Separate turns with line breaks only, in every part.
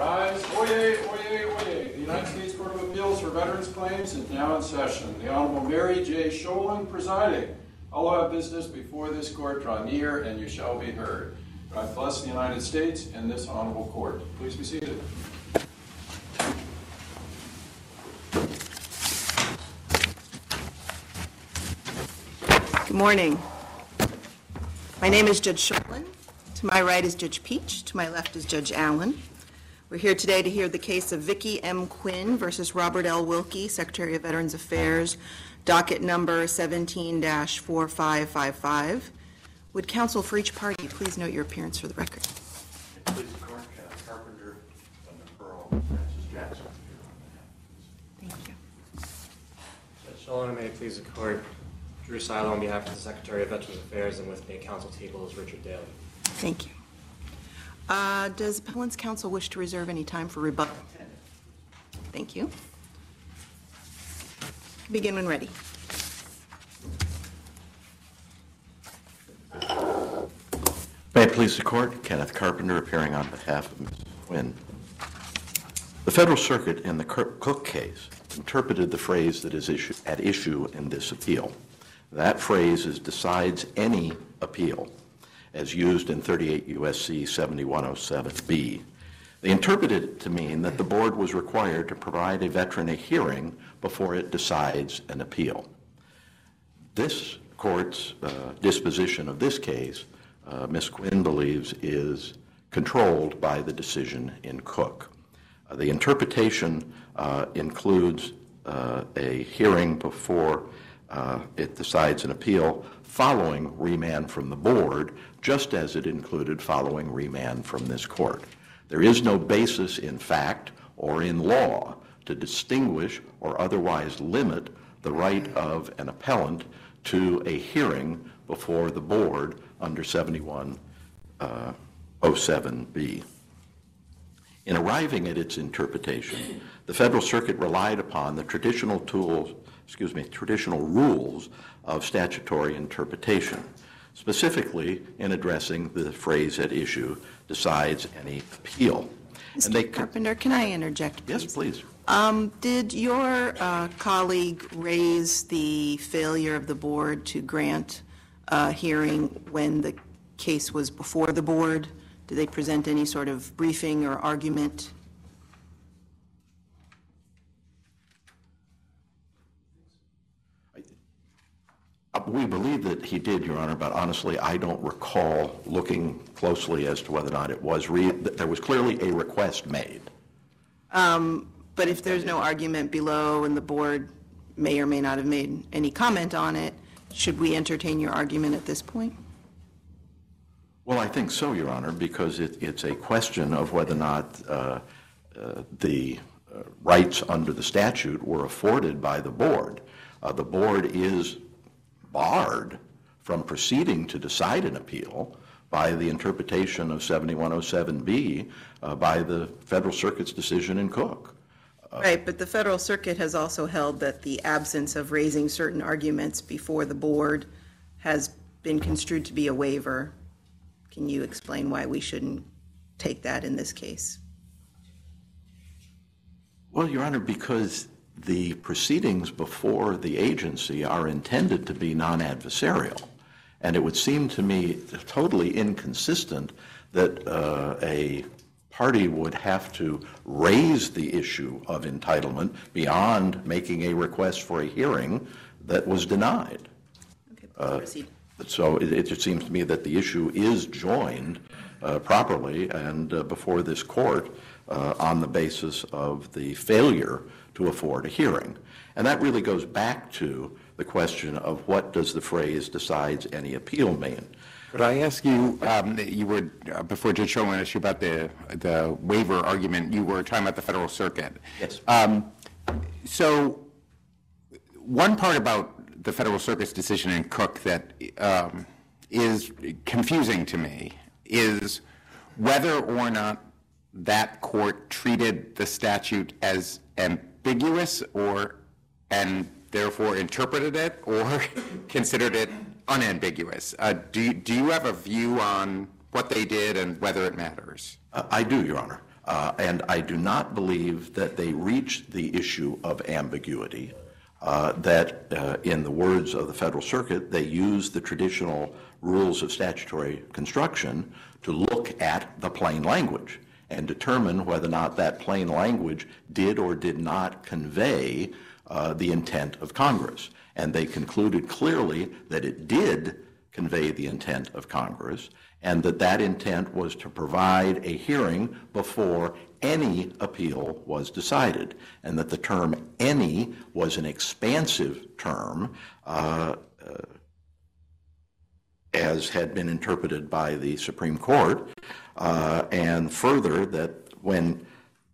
rise. Oyez, oyez, oyez. The United States Court of Appeals for Veterans Claims is now in session. The Honorable Mary J. Sholin presiding. All who have business before this court draw near and you shall be heard. God bless the United States and this honorable court. Please be seated.
Good morning. My name is Judge Sholin. To my right is Judge Peach. To my left is Judge Allen. We're here today to hear the case of Vicki M. Quinn versus Robert L. Wilkie, Secretary of Veterans Affairs, docket number 17-4555. Would counsel for each party please note your appearance for the record?
Please, Court, Carpenter, Pearl, Francis Jackson.
Thank you.
Judge Sholin, may it please the court. Drew Silo on behalf of the Secretary of Veterans Affairs, and with me at counsel table is Richard Daly.
Thank you. Does Appellant's counsel wish to reserve any time for rebuttal? Thank you. Begin when ready.
May it please the court, Kenneth Carpenter appearing on behalf of Ms. Quinn. The Federal Circuit in the Cook case interpreted the phrase that is at issue in this appeal. That phrase is decides any appeal, as used in 38 U.S.C. 7107B. They interpreted it to mean that the board was required to provide a veteran a hearing before it decides an appeal. This court's disposition of this case, Ms. Quinn believes, is controlled by the decision in Cook. The interpretation includes a hearing before it decides an appeal following remand from the board, just as it included following remand from this court. There is no basis in fact or in law to distinguish or otherwise limit the right of an appellant to a hearing before the board under 7107B. In arriving at its interpretation, the Federal Circuit relied upon the traditional rules of statutory interpretation, specifically in addressing the phrase at issue, decides any appeal.
Mr. Carpenter, can I interject, please?
Yes, please.
Did your colleague raise the failure of the board to grant a hearing when the case was before the board? Did they present any sort of briefing or argument?
We believe that he did, Your Honor, but honestly, I don't recall looking closely as to whether or not it was there was clearly a request made.
But if there's no argument below and the board may or may not have made any comment on it, should we entertain your argument at this point?
Well, I think so, Your Honor, because it's a question of whether or not the rights under the statute were afforded by the board. The board is barred from proceeding to decide an appeal by the interpretation of 7107B by the Federal Circuit's decision in Cook.
Right, but the Federal Circuit has also held that the absence of raising certain arguments before the board has been construed to be a waiver. Can you explain why we shouldn't take that in this case?
Well, Your Honor, because the proceedings before the agency are intended to be non-adversarial, and it would seem to me totally inconsistent that a party would have to raise the issue of entitlement beyond making a request for a hearing that was denied.
Okay, please proceed.
So it just seems to me that the issue is joined properly and before this court on the basis of the failure to afford a hearing. And that really goes back to the question of what does the phrase decides any appeal mean?
Could I ask you, you were, before Judge Sholin asked you about the waiver argument, you were talking about the Federal Circuit.
Yes.
So one part about the Federal Circuit's decision in Cook that is confusing to me is whether or not that court treated the statute as ambiguous and therefore interpreted it or considered it unambiguous. Do you have a view on what they did and whether it matters?
I do, Your Honor. And I do not believe that they reached the issue of ambiguity, that in the words of the Federal Circuit, they used the traditional rules of statutory construction to look at the plain language and determine whether or not that plain language did or did not convey the intent of Congress. And they concluded clearly that it did convey the intent of Congress, and that that intent was to provide a hearing before any appeal was decided, and that the term any was an expansive term as had been interpreted by the Supreme Court, and further that when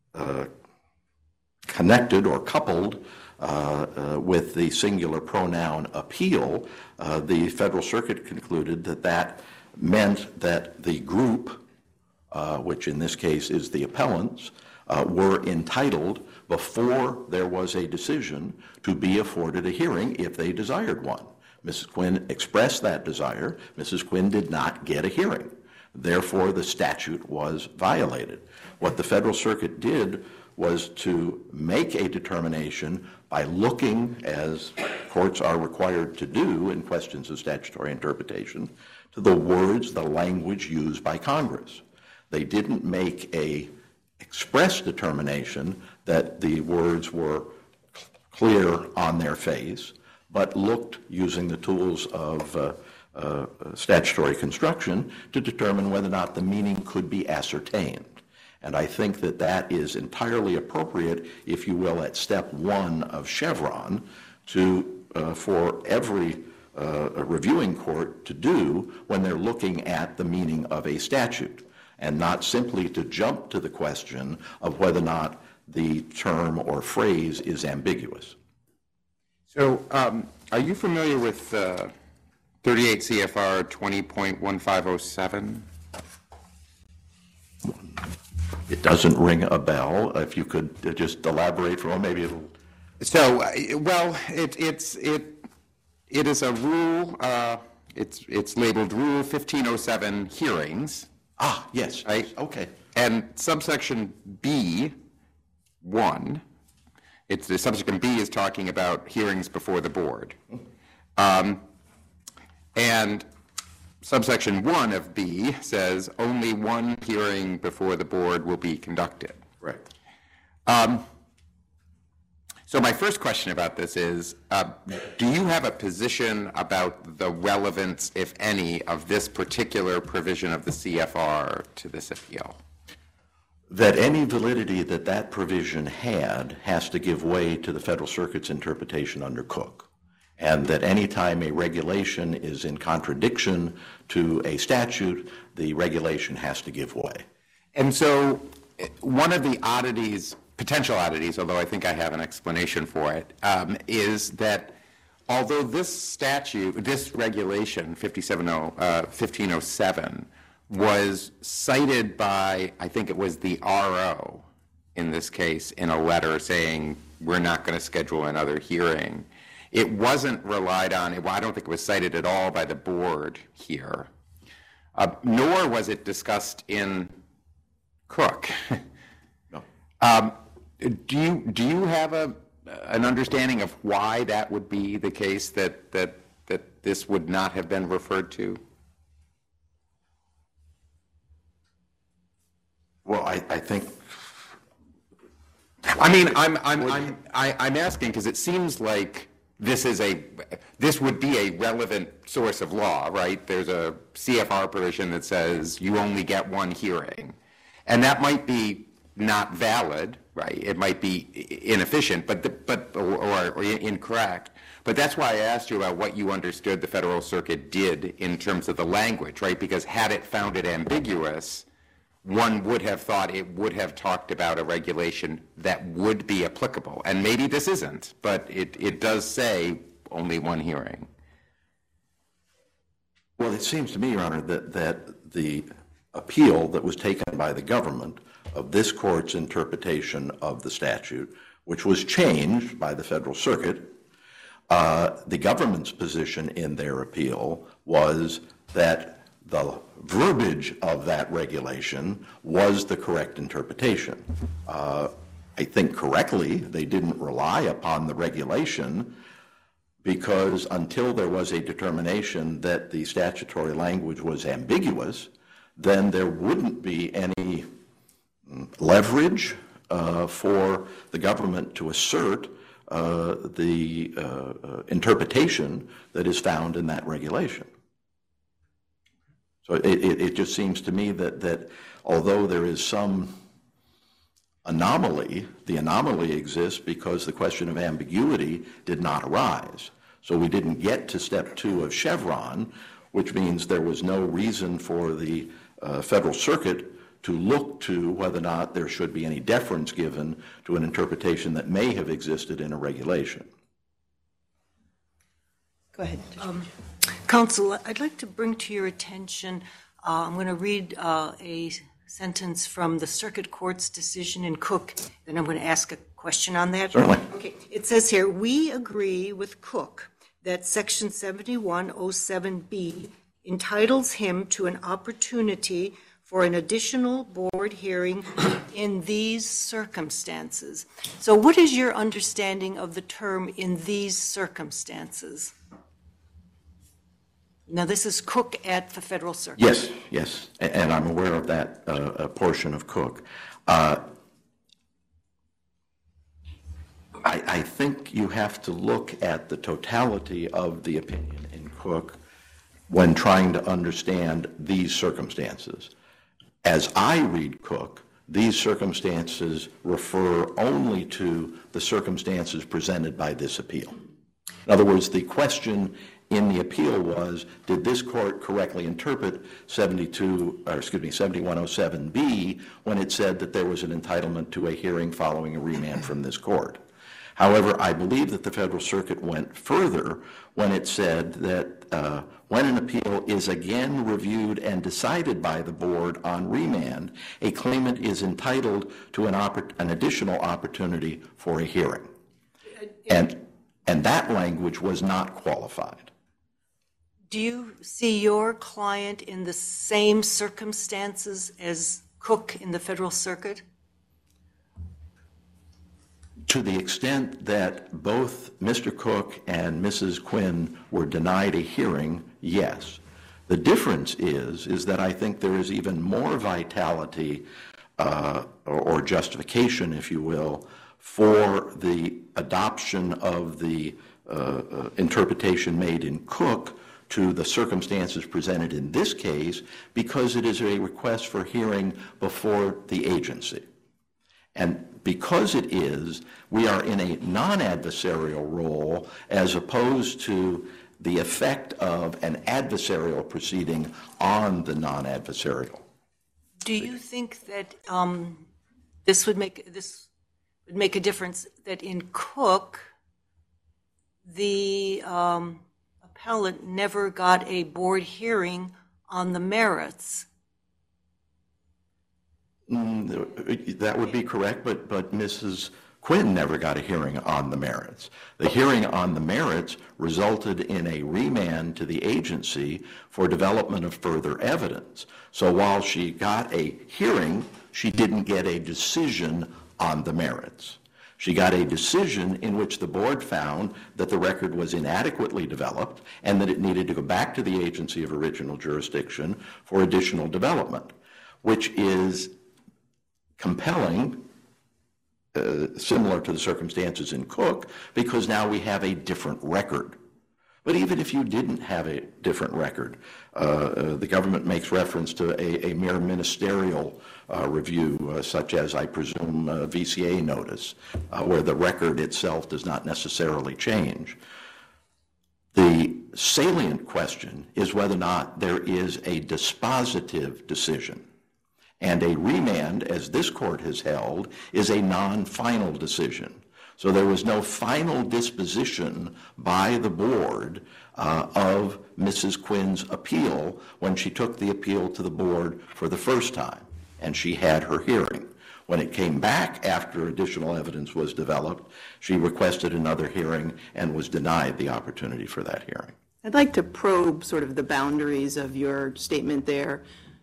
connected or coupled with the singular pronoun appeal, the Federal Circuit concluded that that meant that the group, which in this case is the appellants, were entitled before there was a decision to be afforded a hearing if they desired one. Mrs. Quinn expressed that desire. Mrs. Quinn did not get a hearing. Therefore, the statute was violated. What the Federal Circuit did was to make a determination by looking, as courts are required to do in questions of statutory interpretation, to the words, the language used by Congress. They didn't make a express determination that the words were clear on their face, but looked using the tools of statutory construction to determine whether or not the meaning could be ascertained. And I think that that is entirely appropriate, if you will, at step one of Chevron for every reviewing court to do when they're looking at the meaning of a statute, and not simply to jump to the question of whether or not the term or phrase is ambiguous.
So are you familiar with 38 CFR 20.1507?
It doesn't ring a bell. If you could just elaborate for a moment, maybe it'll...
So, well, it is a rule, it's labeled Rule 1507 hearings.
Ah, yes.
Right?
Okay.
And subsection B1, the subsection B is talking about hearings before the board. And subsection 1 of B says only one hearing before the board will be conducted.
Right.
So my first question about this is, do you have a position about the relevance, if any, of this particular provision of the CFR to this appeal?
That any validity that that provision had has to give way to the Federal Circuit's interpretation under Cook, and that any time a regulation is in contradiction to a statute, the regulation has to give way.
And so one of the oddities, potential oddities, although I think I have an explanation for it, is that although this statute, this regulation, 1507, was cited by, I think it was the RO in this case, in a letter saying we're not going to schedule another hearing, it wasn't relied on, well, I don't think it was cited at all by the board here, nor was it discussed in Cook.
No.
Do you have an understanding of why that would be the case, that this would not have been referred to?
Well, I think.
I mean, I'm asking because it seems like this would be a relevant source of law, right? There's a CFR provision that says you only get one hearing, and that might be not valid, right? It might be inefficient, or incorrect. But that's why I asked you about what you understood the Federal Circuit did in terms of the language, right? Because had it found it ambiguous, one would have thought it would have talked about a regulation that would be applicable. And maybe this isn't, but it does say only one hearing.
Well, it seems to me, Your Honor, that the appeal that was taken by the government of this court's interpretation of the statute, which was changed by the Federal Circuit, the government's position in their appeal was that the verbiage of that regulation was the correct interpretation. I think correctly, they didn't rely upon the regulation because until there was a determination that the statutory language was ambiguous, then there wouldn't be any leverage for the government to assert the interpretation that is found in that regulation. So it just seems to me that although there is some anomaly, the anomaly exists because the question of ambiguity did not arise. So we didn't get to step 2 of Chevron, which means there was no reason for the Federal Circuit to look to whether or not there should be any deference given to an interpretation that may have existed in a regulation.
Go ahead.
Counsel, I'd like to bring to your attention, I'm going to read a sentence from the Circuit Court's decision in Cook, then I'm going to ask a question on that.
Certainly.
Okay, it says here, we agree with Cook that Section 7107B entitles him to an opportunity for an additional board hearing in these circumstances. So what is your understanding of the term "in these circumstances"? Now, this is Cook at the Federal Circuit.
Yes, yes, and I'm aware of that portion of Cook. I think you have to look at the totality of the opinion in Cook when trying to understand these circumstances. As I read Cook, these circumstances refer only to the circumstances presented by this appeal. In other words, the question in the appeal was, did this court correctly interpret 7107B when it said that there was an entitlement to a hearing following a remand from this court? However, I believe that the Federal Circuit went further when it said that when an appeal is again reviewed and decided by the board on remand, a claimant is entitled to an additional opportunity for a hearing. And that language was not qualified.
Do you see your client in the same circumstances as Cook in the Federal Circuit?
To the extent that both Mr. Cook and Mrs. Quinn were denied a hearing, yes. The difference is that I think there is even more vitality or justification, if you will, for the adoption of the interpretation made in Cook to the circumstances presented in this case, because it is a request for hearing before the agency. And because it is, we are in a non-adversarial role as opposed to the effect of an adversarial proceeding on the non-adversarial.
Do you think that this would make a difference, that in Cook, the appellant never got a board hearing on the merits?
That would be correct, but Mrs. Quinn never got a hearing on the merits. The hearing on the merits resulted in a remand to the agency for development of further evidence. So while she got a hearing, she didn't get a decision on the merits. She got a decision in which the board found that the record was inadequately developed and that it needed to go back to the agency of original jurisdiction for additional development, which is compelling, similar to the circumstances in Cook, because now we have a different record. But even if you didn't have a different record, the government makes reference to a mere ministerial review, such as, I presume, VCA notice, where the record itself does not necessarily change. The salient question is whether or not there is a dispositive decision. And a remand, as this court has held, is a non-final decision. So there was no final disposition by the board of Mrs. Quinn's appeal when she took the appeal to the board for the first time, and she had her hearing. When it came back after additional evidence was developed, she requested another hearing and was denied the opportunity for that hearing.
I'd like to probe sort of the boundaries of your statement there.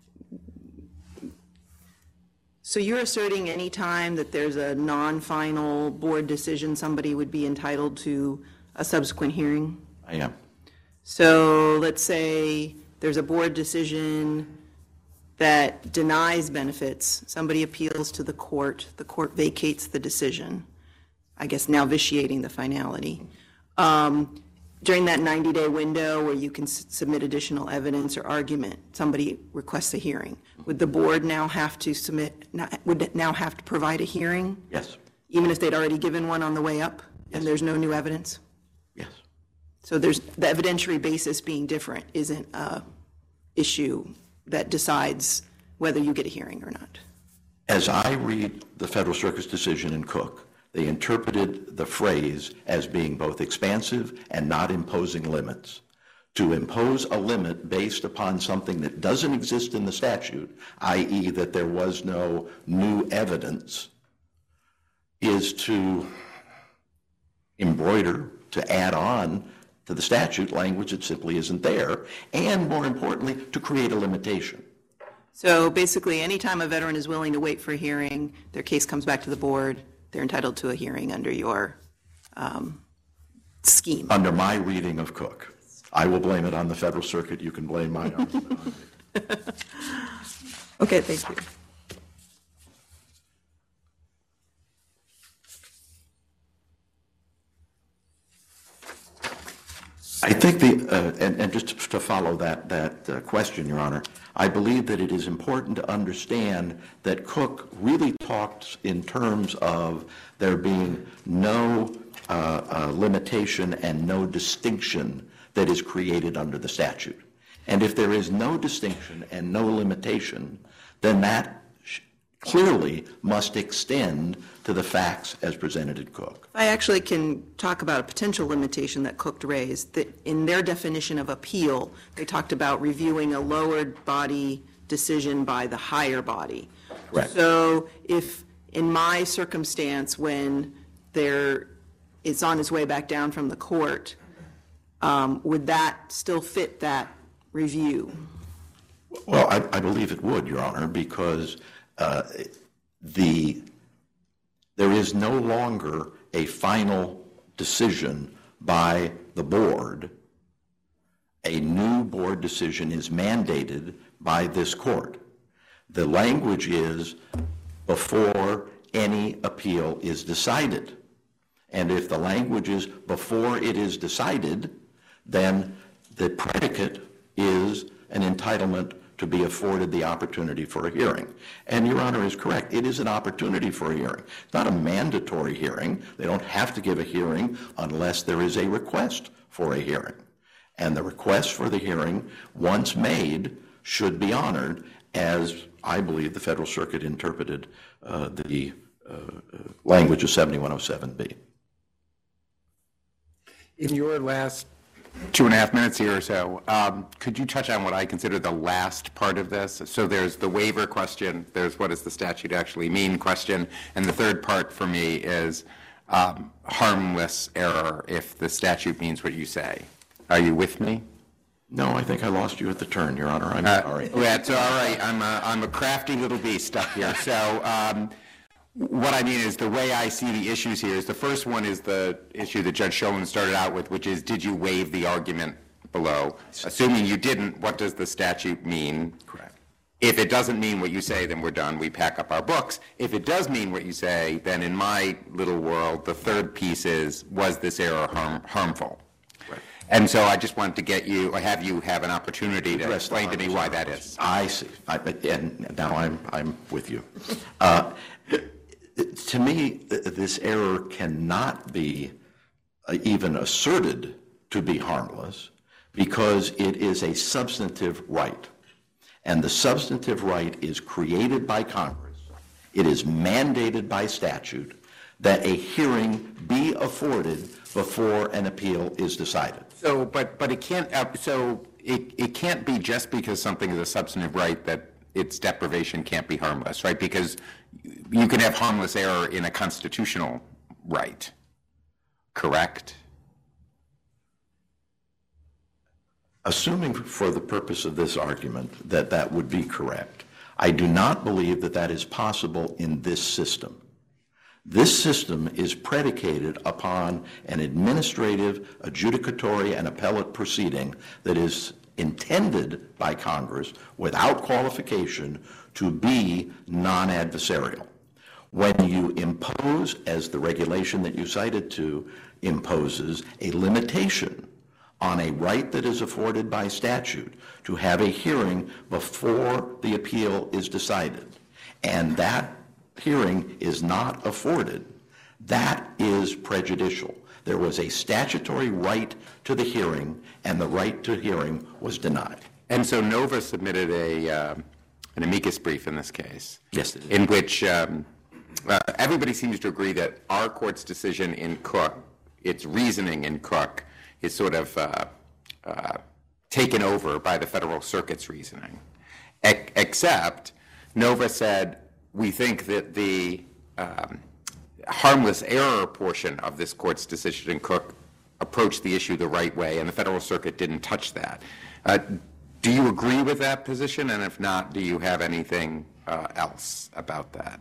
So you're asserting any time that there's a non-final board decision, somebody would be entitled to a subsequent hearing?
I am.
So let's say there's a board decision that denies benefits, somebody appeals to the court vacates the decision, I guess now vitiating the finality. During that 90-day window where you can submit additional evidence or argument, somebody requests a hearing. Would the board now have to provide a hearing?
Yes.
Even if they'd already given one on the way up and there's no new evidence?
Yes.
So there's the evidentiary basis being different isn't a issue that decides whether you get a hearing or not.
As I read the Federal Circuit's decision in Cook, they interpreted the phrase as being both expansive and not imposing limits. To impose a limit based upon something that doesn't exist in the statute, i.e. that there was no new evidence, is to embroider, to add on to the statute language that simply isn't there, and more importantly, to create a limitation.
So basically, anytime a veteran is willing to wait for a hearing, their case comes back to the board, they're entitled to a hearing under your scheme.
Under my reading of Cook. I will blame it on the Federal Circuit. You can blame my argument on me.
Okay, thank you.
I think and just to follow that question, Your Honor, I believe that it is important to understand that Cook really talks in terms of there being no limitation and no distinction that is created under the statute. And if there is no distinction and no limitation, then that clearly must extend to the facts as presented in Cook.
I actually can talk about a potential limitation that Cook raised, that in their definition of appeal, they talked about reviewing a lower body decision by the higher body.
Correct.
So if in my circumstance, when it's on its way back down from the court, would that still fit that review?
Well, I believe it would, Your Honor, because there is no longer a final decision by the board. A new board decision is mandated by this court. The language is before any appeal is decided. And if the language is before it is decided, then the predicate is an entitlement to be afforded the opportunity for a hearing. And Your Honor is correct. It is an opportunity for a hearing. It's not a mandatory hearing. They don't have to give a hearing unless there is a request for a hearing. And the request for the hearing, once made, should be honored, as I believe the Federal Circuit interpreted the language of 7107B.
In your last 2.5 minutes here or so, could you touch on what I consider the last part of this? So there's the waiver question, there's what does the statute actually mean question, and the third part for me is harmless error if the statute means what you say. Are you with me?
No, I think I lost you at the turn, Your Honor. I'm sorry.
That's all right. I'm a crafty little beast up here. So what I mean is the way I see the issues here is the first one is the issue that Judge Schoen started out with, which is did you waive the argument below? Assuming you didn't, what does the statute mean?
Correct.
If it doesn't mean what you say, then we're done. We pack up our books. If it does mean what you say, then in my little world, the third piece is, was this error harmful?
Right.
And so I just wanted to get you, or have you have an opportunity to explain to me why that is.
I see. And now I'm with you. To me, this error cannot be even asserted to be harmless because it is a substantive right. And the substantive right is created by Congress. It is mandated by statute that a hearing be afforded before an appeal is decided.
So, but it can't. So it can't be just because something is a substantive right that its deprivation can't be harmless, right? Because you can have harmless error in a constitutional right, correct?
Assuming for the purpose of this argument that that would be correct, I do not believe that that is possible in this system. This system is predicated upon an administrative, adjudicatory, and appellate proceeding that is intended by Congress, without qualification, to be non-adversarial. When you impose, as the regulation that you cited to imposes, a limitation on a right that is afforded by statute to have a hearing before the appeal is decided, and that hearing is not afforded, that is prejudicial. There was a statutory right to the hearing, and the right to hearing was denied.
And so Nova submitted an amicus brief in this case.
Yes, it did.
In which everybody seems to agree that our court's decision in Cook, its reasoning in Cook, is sort of taken over by the Federal Circuit's reasoning. Except Nova said, we think that the harmless error portion of this court's decision in Cook approached the issue the right way, and the Federal Circuit didn't touch that. Do you agree with that position? And if not, do you have anything else about that?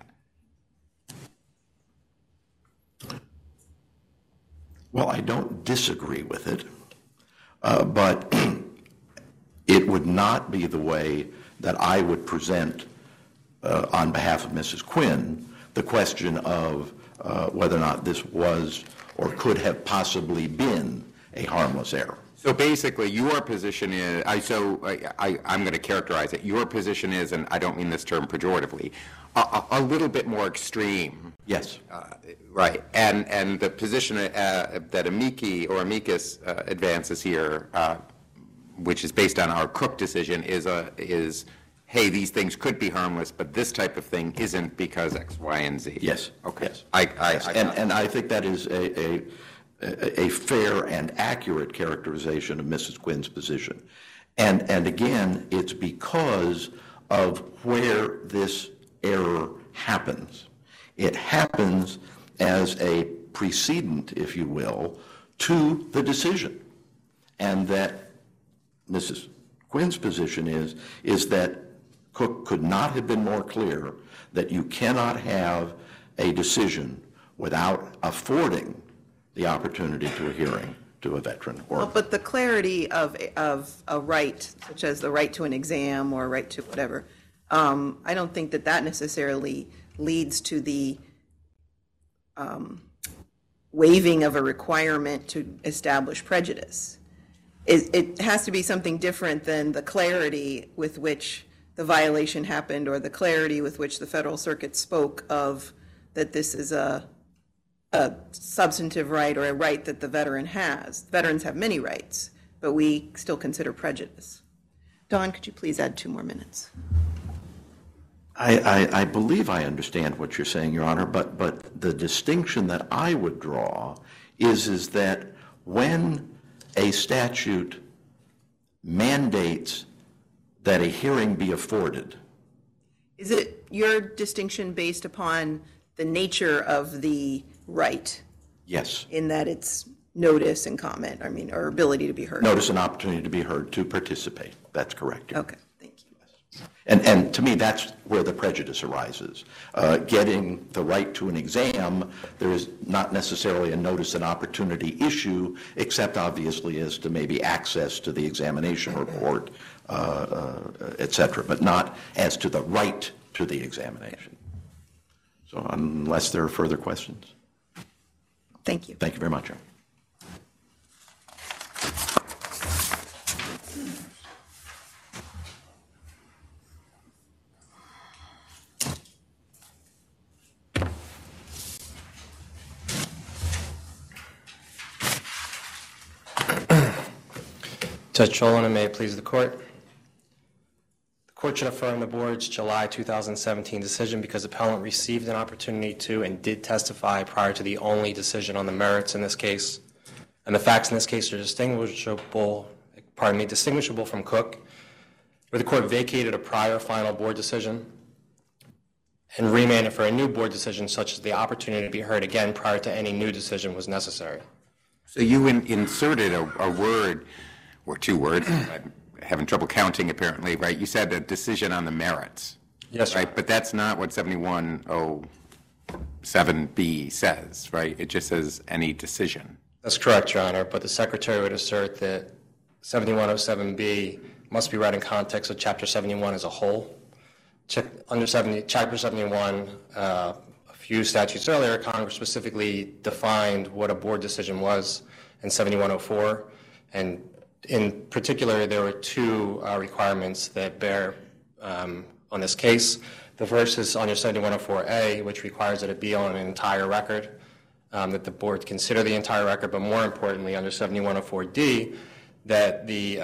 Well, I don't disagree with it, but it would not be the way that I would present, on behalf of Mrs. Quinn, the question of whether or not this was or could have possibly been a harmless error.
So basically, your position is, I'm going to characterize it, your position is, and I don't mean this term pejoratively, a little bit more extreme.
Yes.
Right. And the position that amicus advances here, which is based on our Cook decision, is, hey, these things could be harmless, but this type of thing isn't because X, Y, and Z.
Yes.
Okay.
Yes. And I think that is a fair and accurate characterization of Mrs. Quinn's position. And again, it's because of where this error happens. It happens as a precedent, if you will, to the decision. And that Mrs. Quinn's position is that Cook could not have been more clear that you cannot have a decision without affording the opportunity to a hearing to a veteran.
Well, but the clarity of a right, such as the right to an exam or right to whatever, I don't think that necessarily leads to the waiving of a requirement to establish prejudice. It has to be something different than the clarity with which the violation happened or the clarity with which the Federal Circuit spoke of that this is a substantive right or a right that the veteran has. Veterans have many rights, but we still consider prejudice. Dawn, could you please add 2 more minutes?
I believe I understand what you're saying, Your Honor, but the distinction that I would draw is that when a statute mandates that a hearing be afforded.
Is it your distinction based upon the nature of the right?
Yes.
In that it's notice and comment, or ability to be heard?
Notice an opportunity to be heard, to participate. That's correct. Your Honor.
Okay, thank you.
And to me, that's where the prejudice arises. Getting the right to an exam, there is not necessarily a notice and opportunity issue, except obviously as to maybe access to the examination report, et cetera, but not as to the right to the examination. So unless there are further questions.
Thank you.
Thank you very much, Your Honor.
Judge Cholin, and may it please the court. The court should affirm the board's July 2017 decision because the appellant received an opportunity to and did testify prior to the only decision on the merits in this case. And the facts in this case are distinguishable from Cook, where the court vacated a prior final board decision and remanded for a new board decision such as the opportunity to be heard again prior to any new decision was necessary.
So you inserted a word or two words, I'm having trouble counting apparently, right? You said a decision on the merits.
Yes, sir.
Right, but that's not what 7107B says, right? It just says any decision.
That's correct, Your Honor, but the Secretary would assert that 7107B must be read in context of Chapter 71 as a whole. Under Chapter 71, a few statutes earlier, Congress specifically defined what a board decision was in 7104, and in particular, there were two requirements that bear on this case. The first is under 7104A, which requires that it be on an entire record, that the board consider the entire record, but more importantly, under 7104D, that the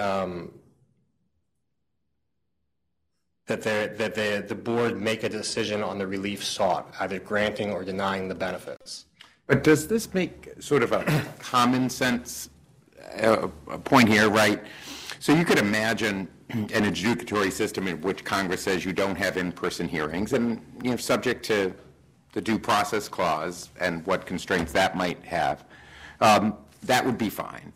board make a decision on the relief sought, either granting or denying the benefits.
But does this make sort of a common sense point here, right? So you could imagine an adjudicatory system in which Congress says you don't have in-person hearings, and subject to the due process clause and what constraints that might have, that would be fine.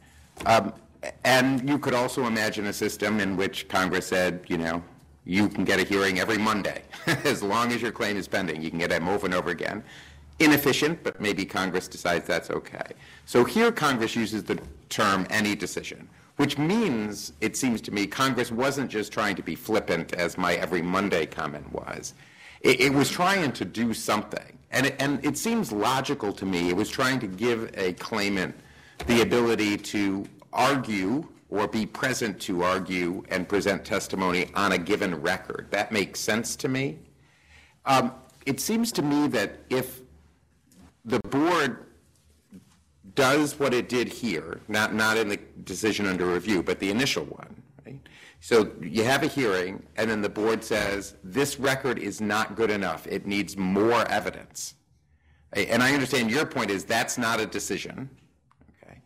And you could also imagine a system in which Congress said, you can get a hearing every Monday as long as your claim is pending. You can get them over and over again. Inefficient, but maybe Congress decides that's okay. So here Congress uses the term any decision, which means, it seems to me, Congress wasn't just trying to be flippant, as my every Monday comment was. It was trying to do something. And it seems logical to me. It was trying to give a claimant the ability to argue or be present to argue and present testimony on a given record. That makes sense to me. It seems to me that if the board does what it did here, not in the decision under review, but the initial one, right? So you have a hearing, and then the board says, this record is not good enough. It needs more evidence. And I understand your point is that's not a decision. Okay.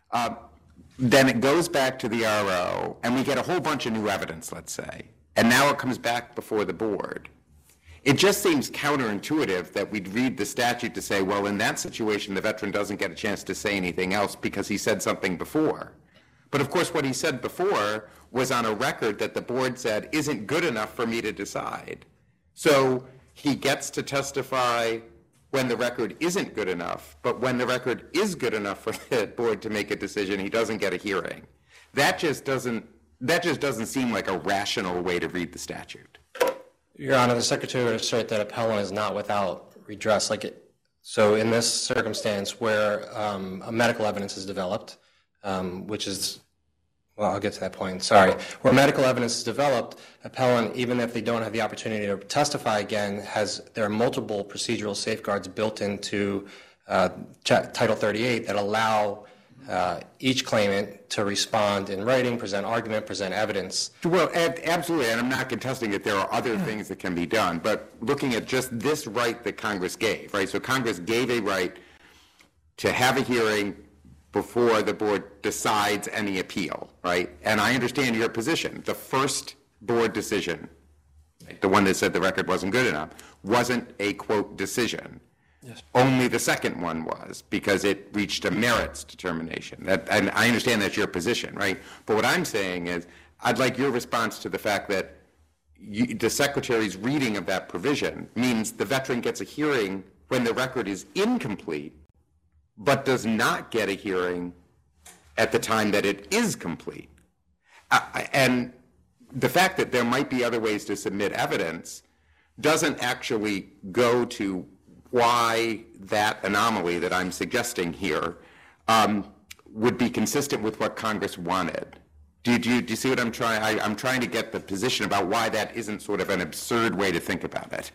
Then it goes back to the RO, and we get a whole bunch of new evidence, let's say, and now it comes back before the board. It just seems counterintuitive that we'd read the statute to say, well, in that situation, the veteran doesn't get a chance to say anything else because he said something before. But of course, what he said before was on a record that the board said isn't good enough for me to decide. So he gets to testify when the record isn't good enough, but when the record is good enough for the board to make a decision, he doesn't get a hearing. That just doesn't seem like a rational way to read the statute.
Your Honor, the Secretary would assert that appellant is not without redress. So in this circumstance where a medical evidence is developed, which is, well, I'll get to that point, sorry. Where medical evidence is developed, appellant, even if they don't have the opportunity to testify again, there are multiple procedural safeguards built into Title 38 that allow each claimant to respond in writing, present argument, present evidence.
Well, absolutely, and I'm not contesting that there are other things that can be done, but looking at just this right that Congress gave, right? So Congress gave a right to have a hearing before the board decides any appeal, right? And I understand your position. The first board decision, the one that said the record wasn't good enough, wasn't a, quote, decision. Yes. Only the second one was, because it reached a merits determination. And I understand that's your position, right? But what I'm saying is, I'd like your response to the fact that the Secretary's reading of that provision means the veteran gets a hearing when the record is incomplete, but does not get a hearing at the time that it is complete. And the fact that there might be other ways to submit evidence doesn't actually go to why that anomaly that I'm suggesting here would be consistent with what Congress wanted. Do you see what I'm trying? I'm trying to get the position about why that isn't sort of an absurd way to think about it.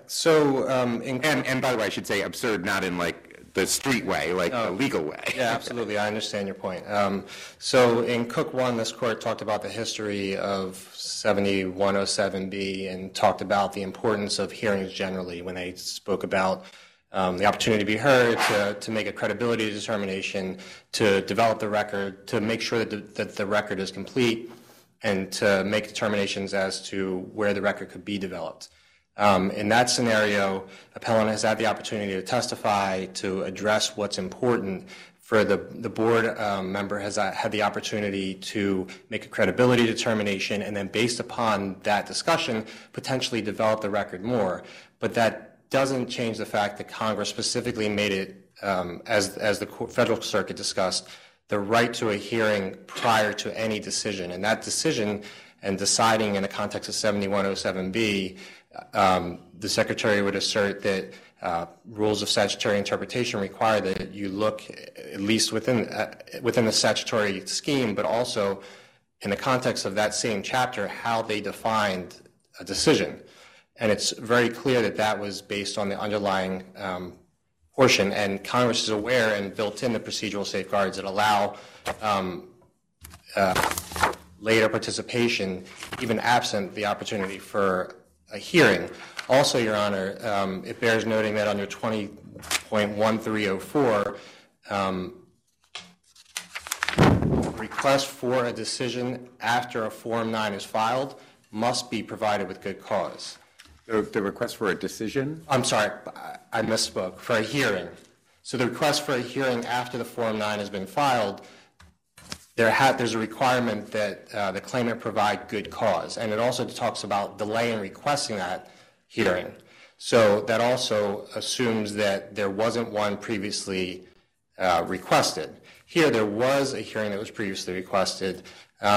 And by the way, I should say absurd, not in like the street way, like the legal way.
Yeah, absolutely. I understand your point. So in Cook 1, this court talked about the history of 7107B and talked about the importance of hearings generally when they spoke about the opportunity to be heard, to make a credibility determination, to develop the record, to make sure that the record is complete, and to make determinations as to where the record could be developed. In that scenario, appellant has had the opportunity to testify, to address what's important for the board member has had the opportunity to make a credibility determination and then based upon that discussion, potentially develop the record more. But that doesn't change the fact that Congress specifically made it, as the Federal Circuit discussed, the right to a hearing prior to any decision. And that decision and deciding in the context of 7107B, the Secretary would assert that rules of statutory interpretation require that you look at least within the statutory scheme, but also in the context of that same chapter, how they defined a decision. And it's very clear that that was based on the underlying portion, and Congress is aware and built in the procedural safeguards that allow later participation, even absent the opportunity for a hearing. Also, Your Honor, it bears noting that under 20.1304, request for a decision after a Form 9 is filed must be provided with good cause.
The request for a decision?
I'm sorry, I misspoke. For a hearing. So the request for a hearing after the Form 9 has been filed, there's a requirement that the claimant provide good cause. And it also talks about delay in requesting that hearing. So that also assumes that there wasn't one previously requested. Here, there was a hearing that was previously requested.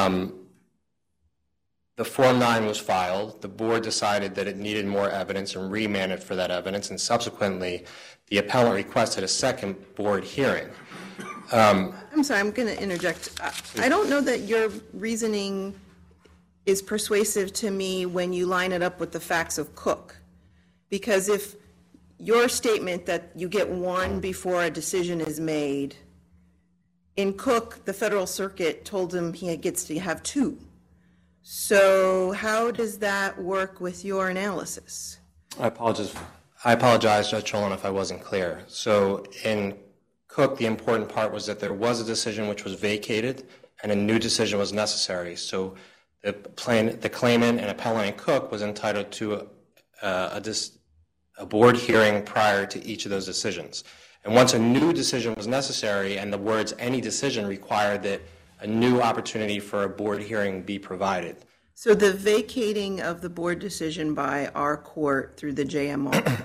The Form 9 was filed. The board decided that it needed more evidence and remanded for that evidence, and subsequently, the appellant requested a second board hearing.
I'm sorry, I'm going to interject. I don't know that your reasoning is persuasive to me when you line it up with the facts of Cook. Because if your statement that you get one before a decision is made, in Cook, the Federal Circuit told him he gets to have two. So how does that work with your analysis?
I apologize, Judge Cholon, if I wasn't clear. So in Cook, the important part was that there was a decision which was vacated and a new decision was necessary. So the claimant and appellant in Cook was entitled to a board hearing prior to each of those decisions. And once a new decision was necessary and the words any decision required that a new opportunity for a board hearing be provided.
So the vacating of the board decision by our court through the JMR,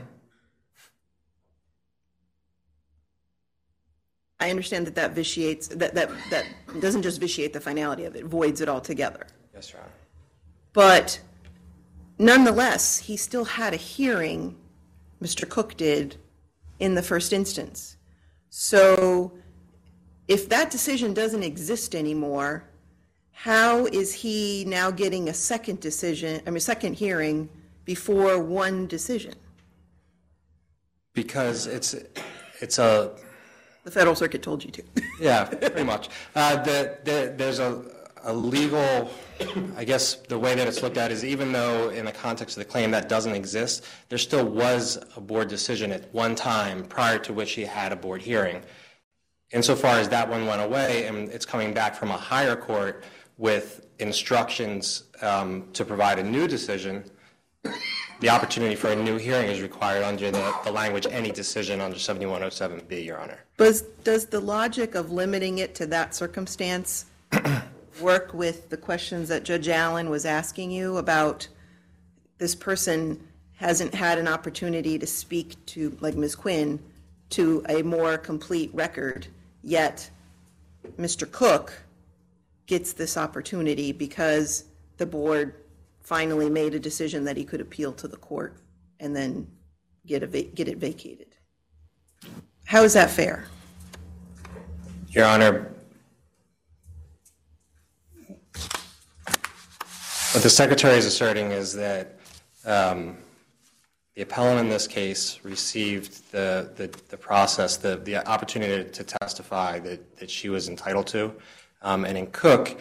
I understand that vitiates, that doesn't just vitiate the finality of it, voids it altogether.
Yes, Your Honor.
But nonetheless, he still had a hearing, Mr. Cook did, in the first instance. So if that decision doesn't exist anymore, how is he now getting a second second hearing before one decision?
Because it's
The Federal Circuit told you to.
Yeah, pretty much. There's a legal, I guess the way that it's looked at is even though in the context of the claim that doesn't exist, there still was a board decision at one time prior to which he had a board hearing. Insofar as that one went away and it's coming back from a higher court with instructions to provide a new decision, the opportunity for a new hearing is required under the language any decision under 7107B, Your Honor.
Does the logic of limiting it to that circumstance work with the questions that Judge Allen was asking you about this person hasn't had an opportunity to speak to, like Ms. Quinn, to a more complete record, yet Mr. Cook gets this opportunity because the board finally made a decision that he could appeal to the court and then get it vacated. How is that fair?
Your Honor, what the Secretary is asserting is that the appellant in this case received the process, the opportunity to testify that she was entitled to. And in Cook,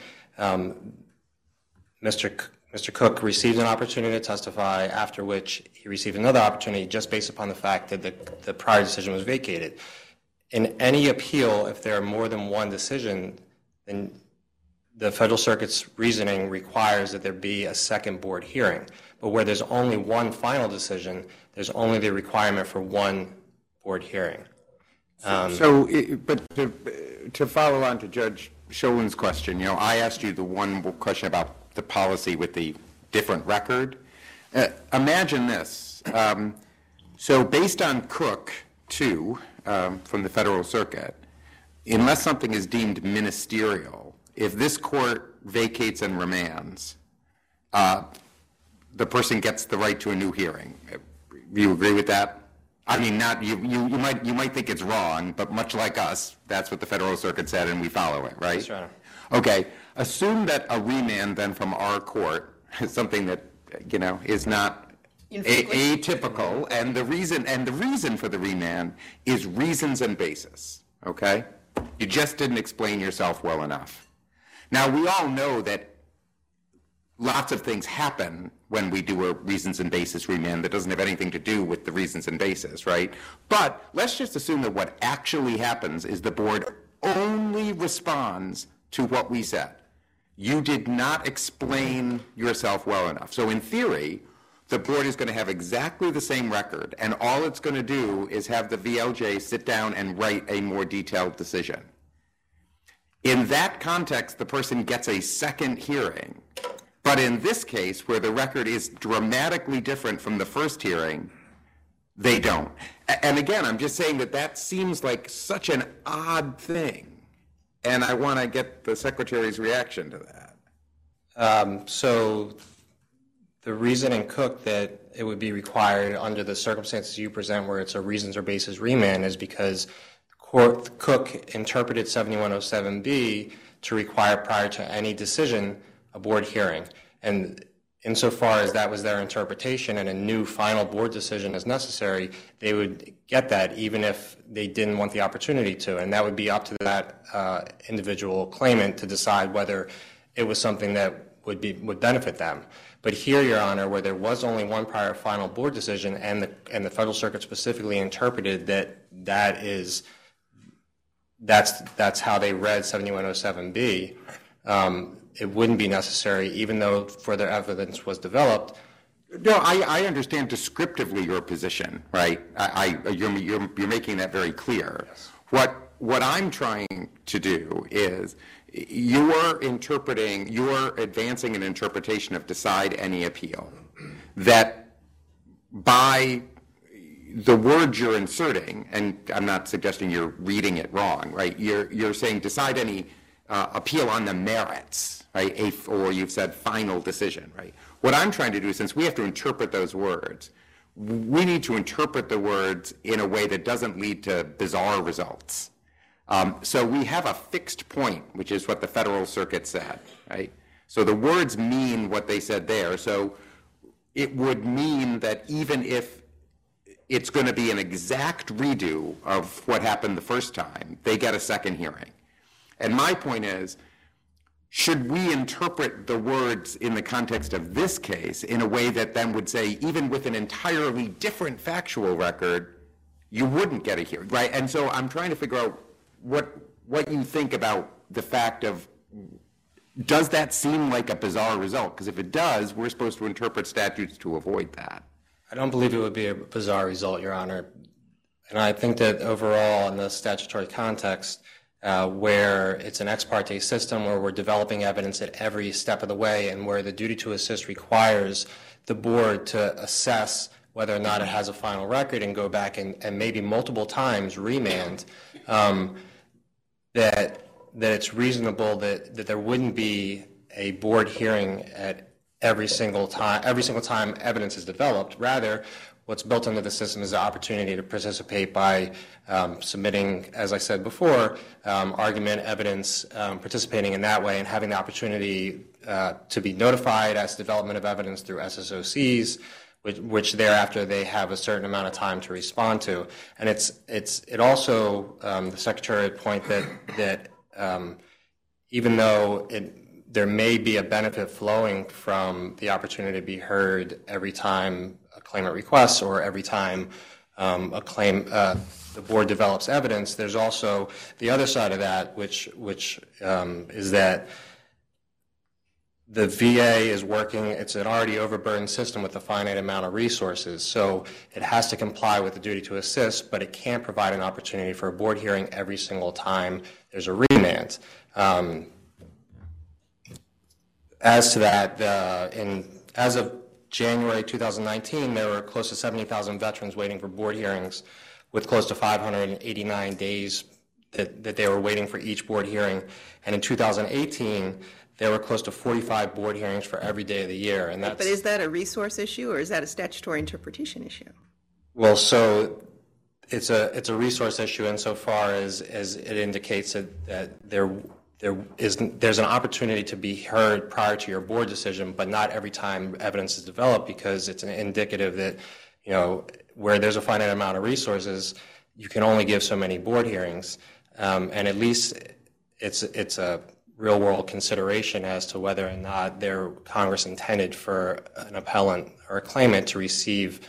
Mr. Cook received an opportunity to testify, after which he received another opportunity just based upon the fact that the prior decision was vacated. In any appeal, if there are more than one decision, then the Federal Circuit's reasoning requires that there be a second board hearing. But where there's only one final decision, there's only the requirement for one board hearing.
But to follow on to Judge Schoen's question, I asked you the one question about the policy with the different record. Imagine this. So based on Cook 2 from the Federal Circuit, unless something is deemed ministerial, if this court vacates and remands, the person gets the right to a new hearing. Do you agree with that? I mean, not you might think it's wrong, but much like us, that's what the Federal Circuit said, and we follow it, right?
Yes, Your Honor.
Okay. Assume that a remand then from our court is something that is not atypical, and the reason for the remand is reasons and basis. Okay, you just didn't explain yourself well enough. Now we all know that lots of things happen when we do a reasons and basis remand that doesn't have anything to do with the reasons and basis, right? But let's just assume that what actually happens is the board only responds to what we said. You did not explain yourself well enough. So in theory, the board is going to have exactly the same record, and all it's going to do is have the VLJ sit down and write a more detailed decision. In that context, the person gets a second hearing. But in this case, where the record is dramatically different from the first hearing, they don't. And again, I'm just saying that seems like such an odd thing. And I want to get the Secretary's reaction to that.
So the reason in Cook that it would be required under the circumstances you present where it's a reasons or basis remand is because Cook interpreted 7107B to require prior to any decision a board hearing. And insofar as that was their interpretation and a new final board decision is necessary, they would get that even if they didn't want the opportunity to. And that would be up to that individual claimant to decide whether it was something that would benefit them. But here, Your Honor, where there was only one prior final board decision and the Federal Circuit specifically interpreted that's how they read 7107B, it wouldn't be necessary, even though further evidence was developed.
No, I understand descriptively your position, right? You're making that very clear. Yes. What I'm trying to do is you're advancing an interpretation of decide any appeal that by the words you're inserting, and I'm not suggesting you're reading it wrong, right? You're saying decide any appeal on the merits, right? Or you've said final decision, right? What I'm trying to do, since we have to interpret those words, we need to interpret the words in a way that doesn't lead to bizarre results. So we have a fixed point, which is what the Federal Circuit said, right? So the words mean what they said there. So it would mean that even if it's going to be an exact redo of what happened the first time, they get a second hearing. And my point is, should we interpret the words in the context of this case in a way that then would say, even with an entirely different factual record, you wouldn't get a hearing, right? And so I'm trying to figure out what you think about the fact of, does that seem like a bizarre result? Because if it does, we're supposed to interpret statutes to avoid that.
I don't believe it would be a bizarre result, Your Honor. And I think that overall in the statutory context, where it's an ex parte system, where we're developing evidence at every step of the way, and where the duty to assist requires the board to assess whether or not it has a final record and go back and maybe multiple times remand, that it's reasonable that there wouldn't be a board hearing at every single time evidence is developed. Rather, what's built into the system is the opportunity to participate by submitting, as I said before, argument, evidence, participating in that way, and having the opportunity to be notified as development of evidence through SSOCs, which thereafter they have a certain amount of time to respond to. And it also, the Secretary would point that even though there may be a benefit flowing from the opportunity to be heard every time a claimant requests or every time the board develops evidence, there's also the other side of that, which is that the VA is working, it's an already overburdened system with a finite amount of resources, so it has to comply with the duty to assist, but it can't provide an opportunity for a board hearing every single time there's a remand. As to that, as of January 2019, there were close to 70,000 veterans waiting for board hearings, with close to 589 days that they were waiting for each board hearing. And in 2018, there were close to 45 board hearings for every day of the year. And that's,
But is that a resource issue, or is that a statutory interpretation issue?
well, so it's a resource issue insofar as it indicates that there's an opportunity to be heard prior to your board decision, but not every time evidence is developed, because it's an indicative that, you know, where there's a finite amount of resources, you can only give so many board hearings, and at least it's a real-world consideration as to whether or not Congress intended for an appellant or a claimant to receive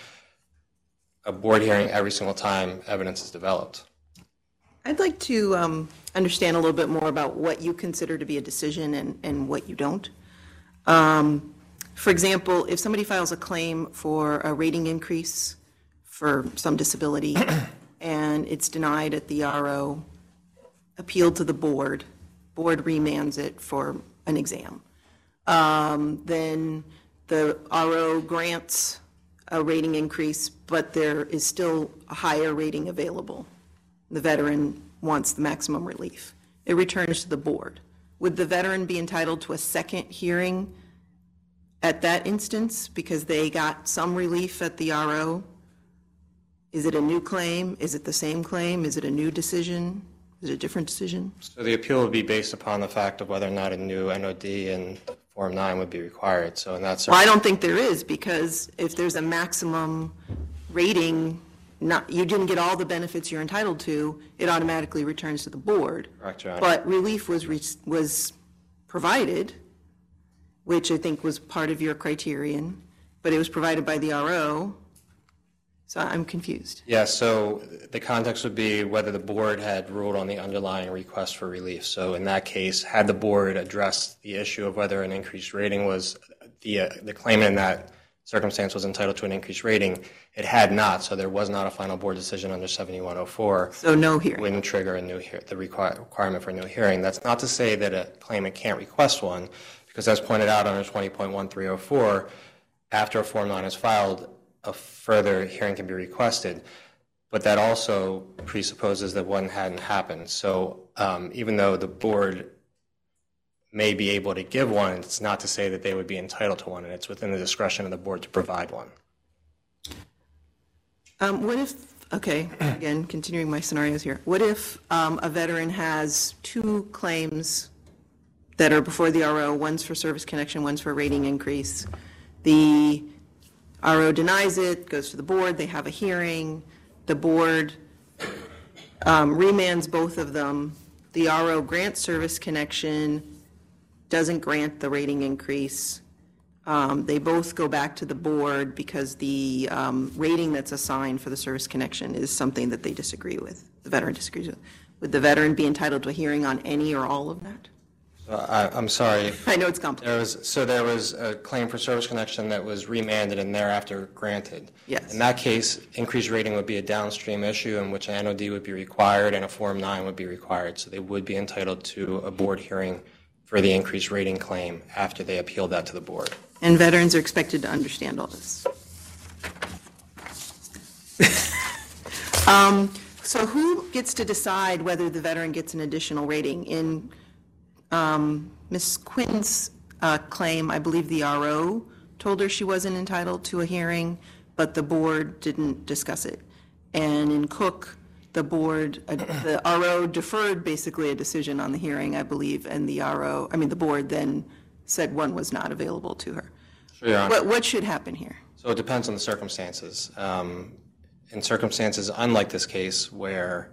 a board hearing every single time evidence is developed.
I'd like to understand a little bit more about what you consider to be a decision and what you don't. For example, if somebody files a claim for a rating increase for some disability and it's denied at the RO, appealed to the board remands it for an exam, then the RO grants a rating increase, but there is still a higher rating available. The veteran wants the maximum relief. It returns to the board. Would the veteran be entitled to a second hearing at that instance because they got some relief at the RO? Is it a new claim? Is it the same claim? Is it a new decision? Is it a different decision?
So the appeal would be based upon the fact of whether or not a new NOD and Form 9 would be required. So in that
Well, I don't think there is, because if there's a maximum rating, you didn't get all the benefits you're entitled to, it automatically returns to the board.
Correct, Your Honor.
But relief was provided, which I think was part of your criterion, but it was provided by the RO, so I'm confused.
Yeah, so the context would be whether the board had ruled on the underlying request for relief. So in that case, had the board addressed the issue of whether an increased rating was, the claimant in that circumstance was entitled to an increased rating, it had not, so there was not a final board decision under 7104.
So no hearing.
Wouldn't trigger the requirement for a new hearing. That's not to say that a claimant can't request one, because as pointed out under 20.1304, after a Form 9 is filed, a further hearing can be requested, but that also presupposes that one hadn't happened. So even though the board may be able to give one, it's not to say that they would be entitled to one, and it's within the discretion of the board to provide one.
What if, okay, again, continuing my scenarios here, what if a veteran has two claims that are before the RO, one's for service connection, one's for rating increase? The RO denies it, goes to the board, they have a hearing, the board remands both of them, the RO grants service connection, doesn't grant the rating increase. They both go back to the board because the rating that's assigned for the service connection is something that they disagree with, the veteran disagrees with. Would the veteran be entitled to a hearing on any or all of that?
I'm sorry.
I know it's complicated.
There was a claim for service connection that was remanded and thereafter granted.
Yes.
In that case, increased rating would be a downstream issue in which an NOD would be required and a Form 9 would be required. So they would be entitled to a board hearing for the increased rating claim after they appealed that to the board.
And veterans are expected to understand all this. So who gets to decide whether the veteran gets an additional rating? In Ms. Quinn's claim, I believe the RO told her she wasn't entitled to a hearing, but the board didn't discuss it. And in Cook, the RO deferred basically a decision on the hearing, I believe, and the board then said one was not available to her.
Sure, Your Honor.
What should happen here?
So it depends on the circumstances. In circumstances unlike this case where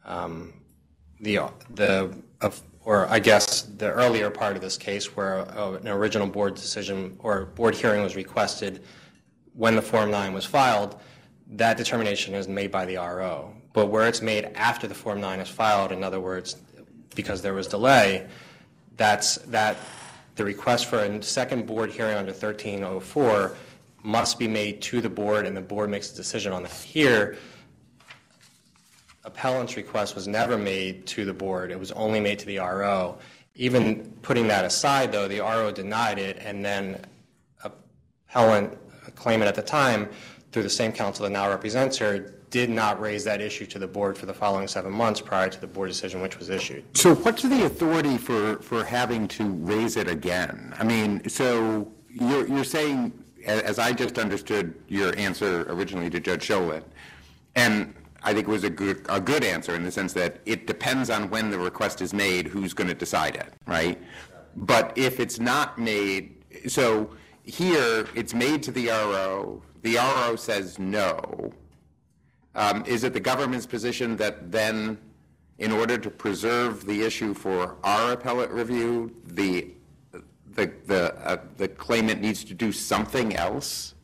or I guess the earlier part of this case where an original board decision or board hearing was requested when the Form 9 was filed, that determination is made by the RO. But where it's made after the Form 9 is filed, in other words, because there was delay, that the request for a second board hearing under 1304 must be made to the board, and the board makes a decision on that. Here, appellant's request was never made to the board. It was only made to the RO. Even putting that aside, though, the RO denied it, and then appellant, claimant at the time, through the same counsel that now represents her, did not raise that issue to the board for the following 7 months prior to the board decision which was issued.
So what's the authority for having to raise it again? I mean, so you're saying, as I just understood your answer originally to Judge Sholin, and I think it was a good answer in the sense that it depends on when the request is made, who's going to decide it, right? But if it's not made, so here it's made to the RO says no. Is it the government's position that then, in order to preserve the issue for our appellate review, the claimant needs to do something else?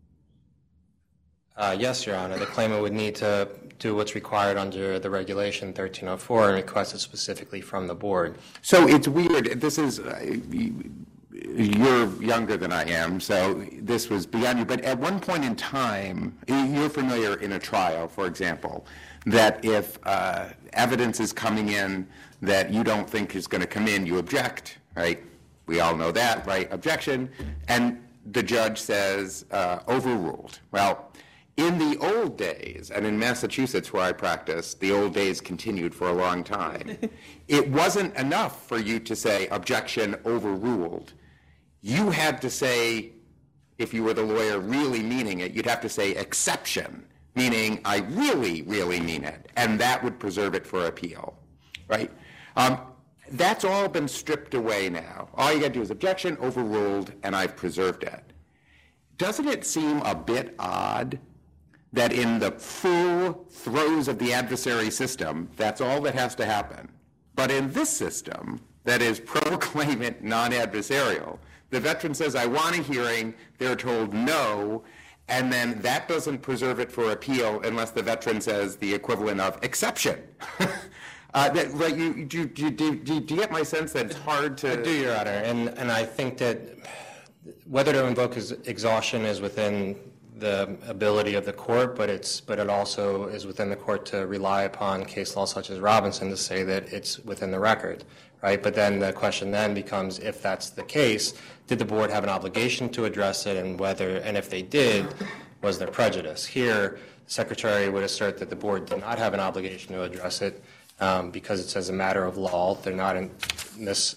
Yes, Your Honor. The claimant would need to do what's required under the regulation 1304 and request it specifically from the board.
So it's weird. This is, you're younger than I am, so this was beyond you. But at one point in time, you're familiar in a trial, for example, that if evidence is coming in that you don't think is going to come in, you object, right? We all know that, right? Objection. And the judge says, overruled. Well, in the old days, and in Massachusetts where I practiced, the old days continued for a long time. It wasn't enough for you to say, objection, overruled. You had to say, if you were the lawyer really meaning it, you'd have to say exception, meaning I really, really mean it, and that would preserve it for appeal, right? That's all been stripped away now. All you got to do is objection, overruled, and I've preserved it. Doesn't it seem a bit odd that in the full throes of the adversary system, that's all that has to happen? But in this system, that is pro-claimant, non-adversarial, the veteran says, I want a hearing, they're told no, and then that doesn't preserve it for appeal unless the veteran says the equivalent of exception. Right? Do you get my sense that it's hard to...
I do, Your Honor, and I think that whether to invoke exhaustion is within the ability of the court, but it also is within the court to rely upon case law such as Robinson to say that it's within the record, right? But then the question then becomes, if that's the case, did the board have an obligation to address it, and if they did, was there prejudice? Here, the Secretary would assert that the board did not have an obligation to address it because it's as a matter of law. They're not in Ms.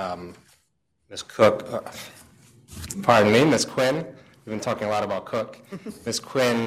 Cook, pardon me, Ms. Quinn. We've been talking a lot about Cook. Ms. Quinn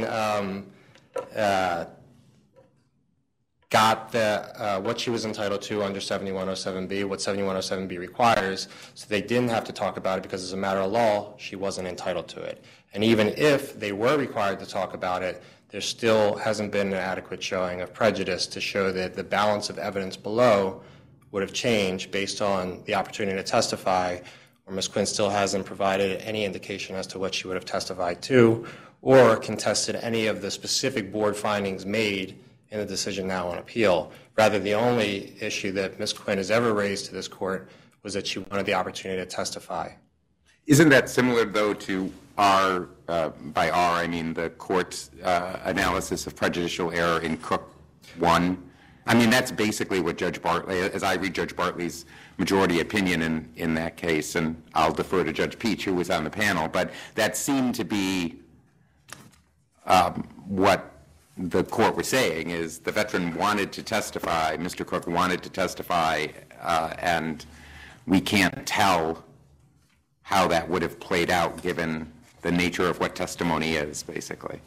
got what she was entitled to under 7107B, what 7107B requires, so they didn't have to talk about it because as a matter of law, she wasn't entitled to it. And even if they were required to talk about it, there still hasn't been an adequate showing of prejudice to show that the balance of evidence below would have changed based on the opportunity to testify, or Ms. Quinn still hasn't provided any indication as to what she would have testified to, or contested any of the specific board findings made in the decision now on appeal. Rather, the only issue that Ms. Quinn has ever raised to this court was that she wanted the opportunity to testify.
Isn't that similar, though, to our, by our, I mean the court's analysis of prejudicial error in Cook 1? I mean, that's basically what Judge Bartley, as I read Judge Bartley's majority opinion in that case, and I'll defer to Judge Peach, who was on the panel, but that seemed to be what the court was saying, is the veteran wanted to testify, Mr. Cook wanted to testify, and we can't tell how that would have played out given the nature of what testimony is, basically.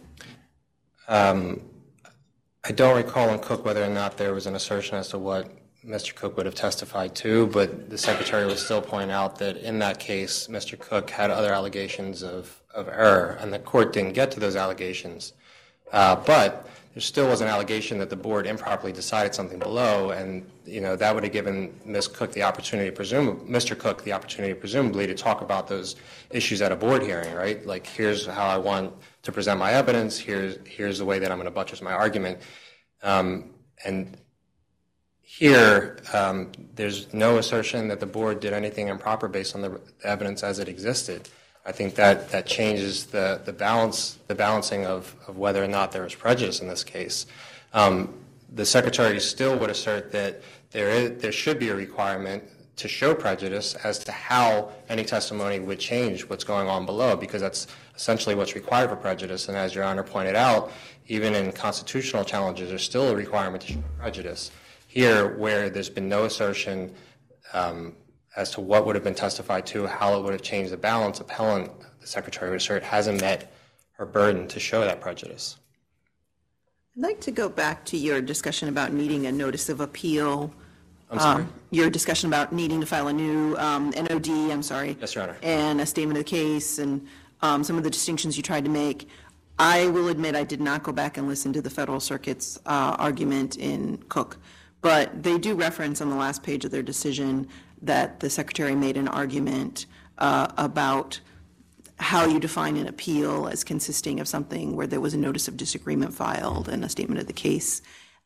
I don't recall in Cook whether or not there was an assertion as to what Mr. Cook would have testified to, but the Secretary would still point out that in that case, Mr. Cook had other allegations of error, and the court didn't get to those allegations. But there still was an allegation that the board improperly decided something below, and that would have given Mr. Cook the opportunity, presumably, to talk about those issues at a board hearing, right? Like, here's how I want to present my evidence. Here's the way that I'm going to buttress my argument, and Here, there's no assertion that the board did anything improper based on the evidence as it existed. I think that changes the balancing of whether or not there was prejudice in this case. The Secretary still would assert that there should be a requirement to show prejudice as to how any testimony would change what's going on below, because that's essentially what's required for prejudice. And as Your Honor pointed out, even in constitutional challenges, there's still a requirement to show prejudice. Here, where there's been no assertion as to what would have been testified to, how it would have changed the balance, the Secretary would assert, hasn't met her burden to show that prejudice.
I'd like to go back to your discussion about needing a notice of appeal.
I'm sorry?
Your discussion about needing to file a new NOD, Yes,
Your Honor.
And a statement of the case, and some of the distinctions you tried to make. I will admit I did not go back and listen to the Federal Circuit's argument in Cook, but they do reference on the last page of their decision that the Secretary made an argument about how you define an appeal as consisting of something where there was a notice of disagreement filed and a statement of the case.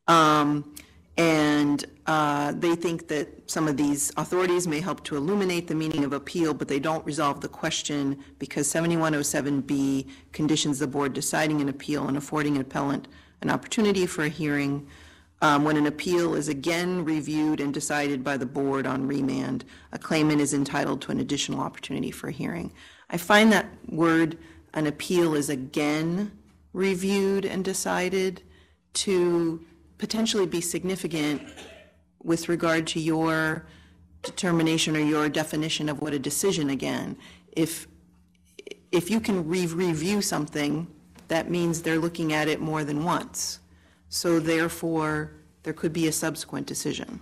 And they think that some of these authorities may help to illuminate the meaning of appeal, but they don't resolve the question because 7107B conditions the board deciding an appeal and affording an appellant an opportunity for a hearing. When an appeal is again reviewed and decided by the board on remand, a claimant is entitled to an additional opportunity for a hearing. I find that word, an appeal is again reviewed and decided, to potentially be significant with regard to your determination or your definition of what a decision again. If you can review something, that means they're looking at it more than once. So therefore, there could be a subsequent decision.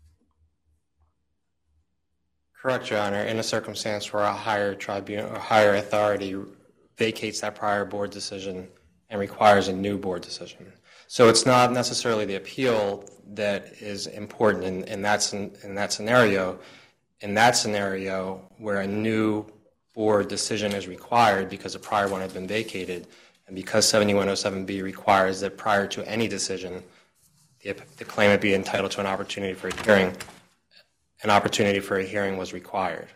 Correct, Your Honor. In a circumstance where a higher tribunal or higher authority vacates that prior board decision and requires a new board decision. So it's not necessarily the appeal that is important in that scenario. In that scenario, where a new board decision is required because a prior one had been vacated, and because 7107B requires that prior to any decision, the claimant be entitled to an opportunity for a hearing, an opportunity for a hearing was required.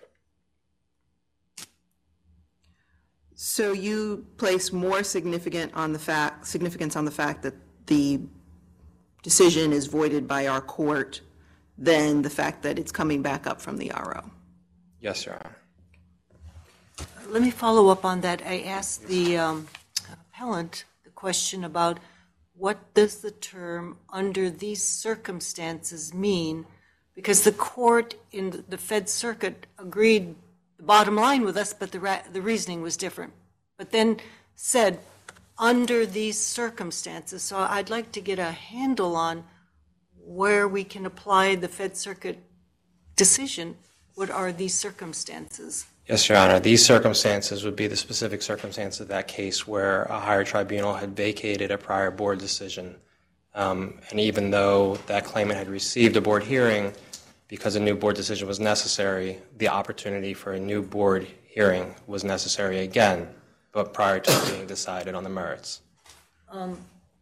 So you place more significance on the fact that the decision is voided by our court than the fact that it's coming back up from the RO.
Yes, Your Honor.
Let me follow up on that. I asked the appellant the question about what does the term under these circumstances mean, because the court in the Fed Circuit agreed the bottom line with us, but the reasoning was different. But then said, under these circumstances. So I'd like to get a handle on where we can apply the Fed Circuit decision. What are these circumstances?
Yes, Your Honor. These circumstances would be the specific circumstance of that case where a higher tribunal had vacated a prior board decision. And even though that claimant had received a board hearing, because a new board decision was necessary, the opportunity for a new board hearing was necessary again, but prior to being decided on the merits.
A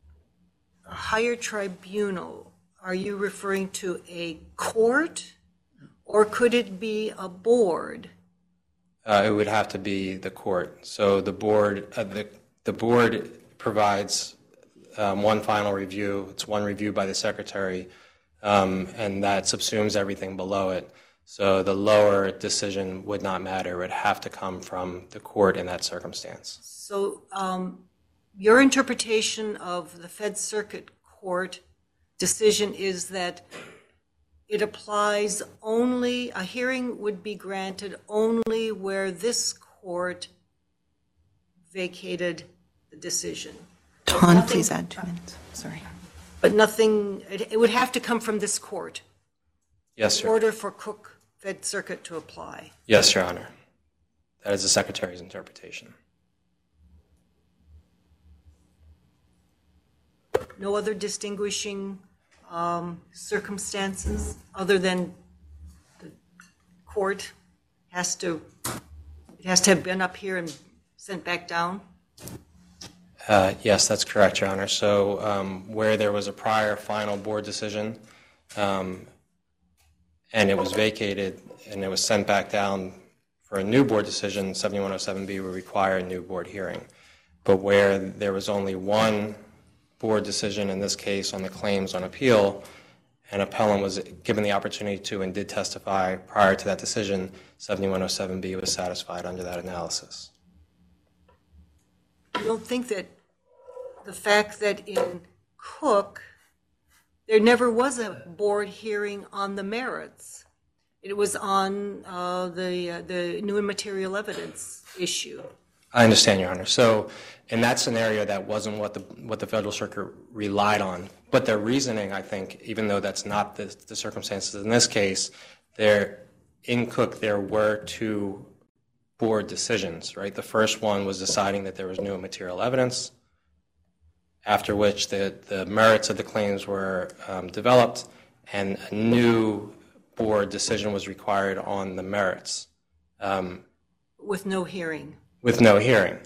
higher tribunal, are you referring to a court, or could it be a board?
It would have to be the court. So the board, the board provides one final review. It's one review by the secretary, and that subsumes everything below it. So the lower decision would not matter. It would have to come from the court in that circumstance.
So your interpretation of the Fed Circuit Court decision is that it applies only, a hearing would be granted only where this court vacated the decision.
Ton, please add 2 minutes. Sorry.
But nothing, it would have to come from this court.
Yes,
In
Your
order for Cook Fed Circuit to apply.
Yes, Your Honor. That is the Secretary's interpretation.
No other distinguishing circumstances other than the court has to have been up here and sent back down?
Yes, that's correct, Your Honor. So where there was a prior final board decision and it was vacated, and it was sent back down for a new board decision. 7107B would require a new board hearing. But where there was only one board decision, in this case on the claims on appeal, an appellant was given the opportunity to and did testify prior to that decision, 7107B was satisfied under that analysis.
I don't think that the fact that in Cook, there never was a board hearing on the merits. It was on the new and material evidence issue.
I understand, Your Honor. So in that scenario, that wasn't what the Federal Circuit relied on. But their reasoning, I think, even though that's not the circumstances in this case, in Cook there were two board decisions, right? The first one was deciding that there was new and material evidence, after which the merits of the claims were developed, and a new board decision was required on the merits.
With no hearing.
With no hearing.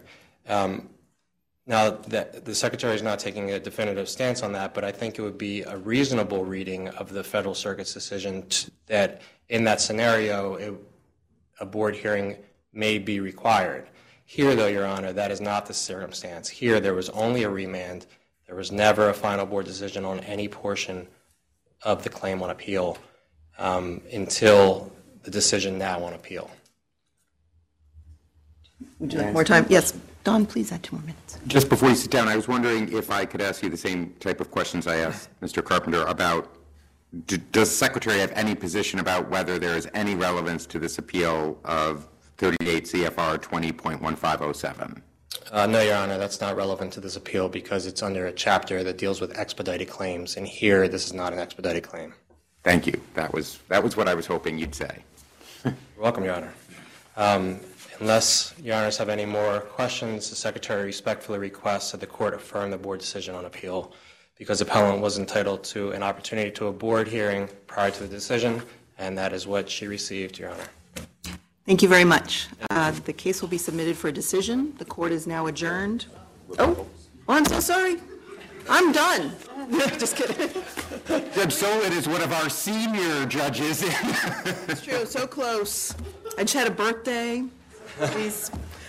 Now, the Secretary is not taking a definitive stance on that, but I think it would be a reasonable reading of the Federal Circuit's decision that in that scenario, a board hearing may be required. Here, though, Your Honor, that is not the circumstance. Here, there was only a remand. There was never a final board decision on any portion of the claim on appeal until the decision now on appeal.
Would you like more time? Yes. Don, please add 2 more minutes.
Just before you sit down, I was wondering if I could ask you the same type of questions I asked Mr. Carpenter about, does the Secretary have any position about whether there is any relevance to this appeal of 38 CFR 20.1507?
No, Your Honor, that's not relevant to this appeal because it's under a chapter that deals with expedited claims, and here this is not an expedited claim.
Thank you. That was what I was hoping you'd say.
You're welcome, Your Honor. Unless Your Honors have any more questions, the Secretary respectfully requests that the Court affirm the board decision on appeal because the appellant was entitled to an opportunity to a board hearing prior to the decision, and that is what she received, Your Honor.
Thank you very much. The case will be submitted for a decision. The court is now adjourned. Oh, I'm so sorry. I'm done. Just kidding.
Judge Solid is one of our senior judges.
It's true, so close. I just had a birthday. Please,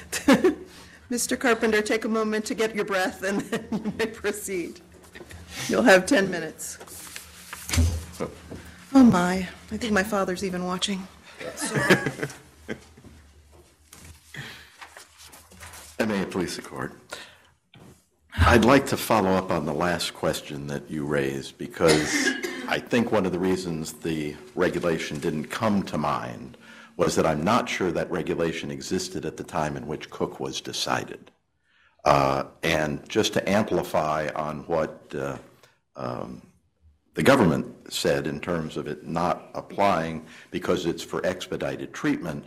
Mr. Carpenter, take a moment to get your breath and then you may proceed. You'll have 10 minutes. Oh my, I think my father's even watching.
And may it please the Court. I'd like to follow up on the last question that you raised because I think one of the reasons the regulation didn't come to mind was that I'm not sure that regulation existed at the time in which Cook was decided. And just to amplify on what the government said in terms of it not applying because it's for expedited treatment,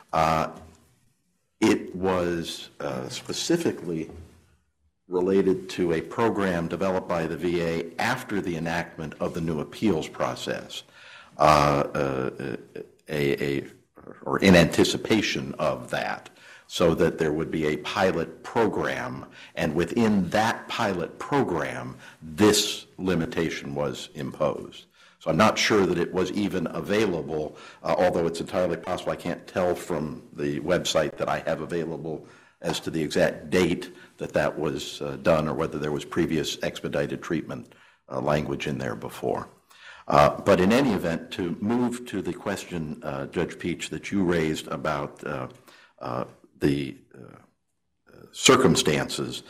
it was specifically related to a program developed by the VA after the enactment of the new appeals process, or in anticipation of that, so that there would be a pilot program, and within that pilot program, this limitation was imposed. So I'm not sure that it was even available, although it's entirely possible. I can't tell from the website that I have available as to the exact date that was done or whether there was previous expedited treatment language in there before. But in any event, to move to the question, Judge Peach, that you raised about the circumstances,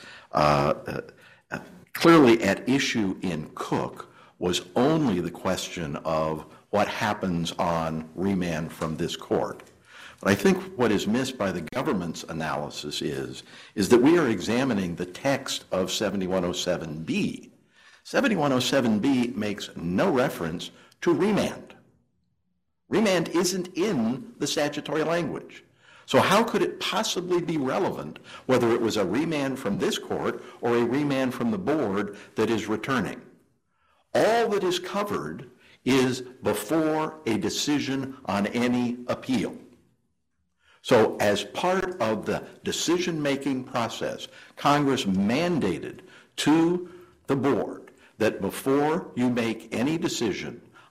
clearly at issue in Cook was only the question of what happens on remand from this court. But I think what is missed by the government's analysis is that we are examining the text of 7107B. 7107B makes no reference to remand. Remand isn't in the statutory language. So how could it possibly be relevant whether it was a remand from this court or a remand from the board that is returning? All that is covered is before a decision on any appeal. So as part of the decision-making process, Congress mandated to the board that before you make any decision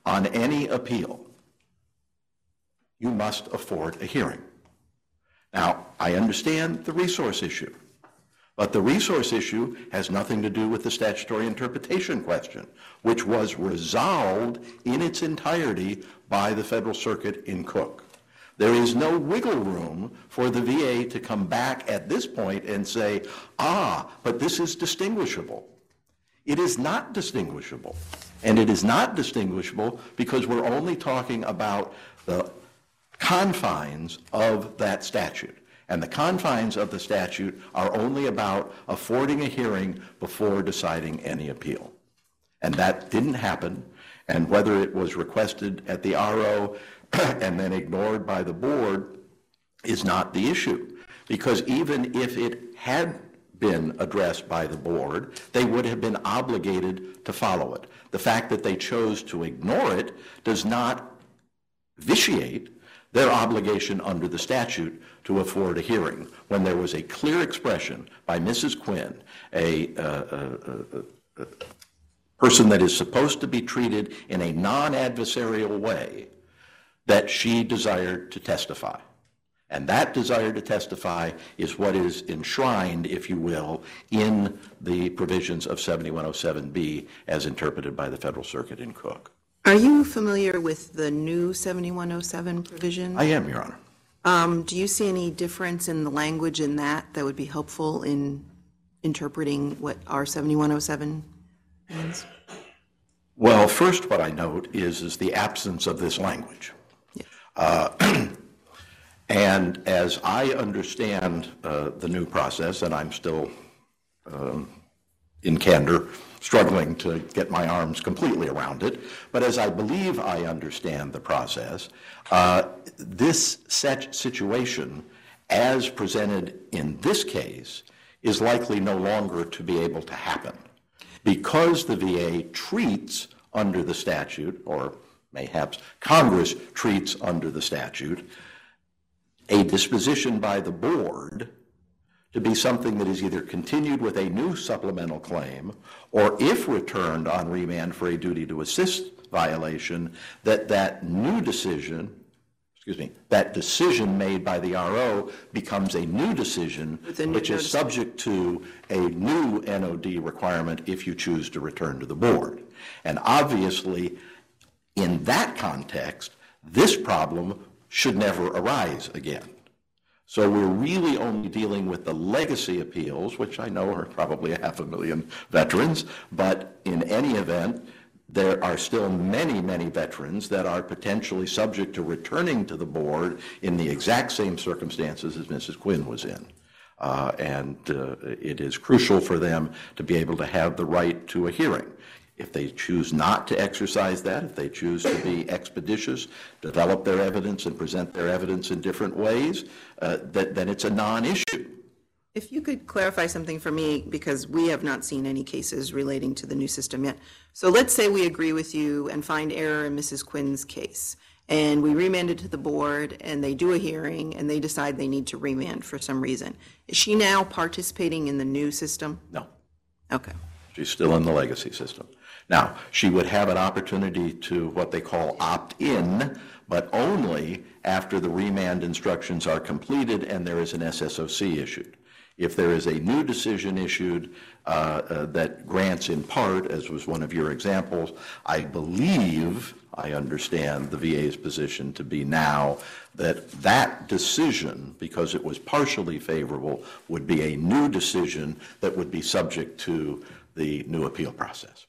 on any appeal, you must afford a hearing. Now, I understand the resource issue, but the resource issue has nothing to do with the statutory interpretation question, which was resolved in its entirety by the Federal Circuit in Cook. There is no wiggle room for the VA to come back at this point and say, but this is distinguishable. It is not distinguishable. And it is not distinguishable because we're only talking about the confines of that statute. And the confines of the statute are only about affording a hearing before deciding any appeal. And that didn't happen. And whether it was requested at the RO and then ignored by the board is not the issue. Because even if it had been addressed by the board, they would have been obligated to follow it. The fact that they chose to ignore it does not vitiate their obligation under the statute to afford a hearing when there was a clear expression by Mrs. Quinn, a person that is supposed to be treated in a non-adversarial way, that she desired to testify. And that desire to testify is what is enshrined, if you will, in the provisions of 7107B as interpreted by the Federal Circuit in Cook.
Are you familiar with the new 7107 provision?
I am, Your Honor.
Do you see any difference in the language in that would be helpful in interpreting what our 7107 means?
Well, first what I note is the absence of this language.
Yeah.
And as I understand the new process, and I'm still in candor, struggling to get my arms completely around it, but as I believe I understand the process, this situation, as presented in this case, is likely no longer to be able to happen because the VA treats under the statute, or mayhaps Congress treats under the statute, a disposition by the board to be something that is either continued with a new supplemental claim, or if returned on remand for a duty to assist violation, that new decision, that decision made by the RO becomes a new decision which is subject to a new NOD requirement if you choose to return to the board. And obviously, in that context, this problem should never arise again. So we're really only dealing with the legacy appeals, which I know are probably 500,000 veterans, but in any event, there are still many, many veterans that are potentially subject to returning to the board in the exact same circumstances as Mrs. Quinn was in. It is crucial for them to be able to have the right to a hearing. If they choose not to exercise that, if they choose to be expeditious, develop their evidence and present their evidence in different ways, then it's a non-issue.
If you could clarify something for me, because we have not seen any cases relating to the new system yet. So let's say we agree with you and find error in Mrs. Quinn's case, and we remand it to the board, and they do a hearing, and they decide they need to remand for some reason. Is she now participating in the new system?
No.
Okay.
She's still in the legacy system. Now, she would have an opportunity to what they call opt in, but only after the remand instructions are completed and there is an SSOC issued. If there is a new decision issued that grants in part, as was one of your examples, I believe, I understand the VA's position to be now that that decision, because it was partially favorable, would be a new decision that would be subject to the new appeal process.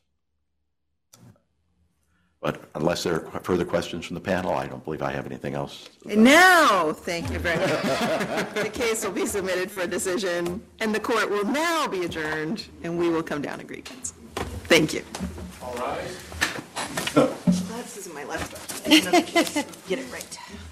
But unless there are further questions from the panel, I don't believe I have anything else.
And now, thank you very much. The case will be submitted for decision, and the court will now be adjourned, and we will come down to grievance. Thank you.
All right.
This is my left arm. Another case. Get it right.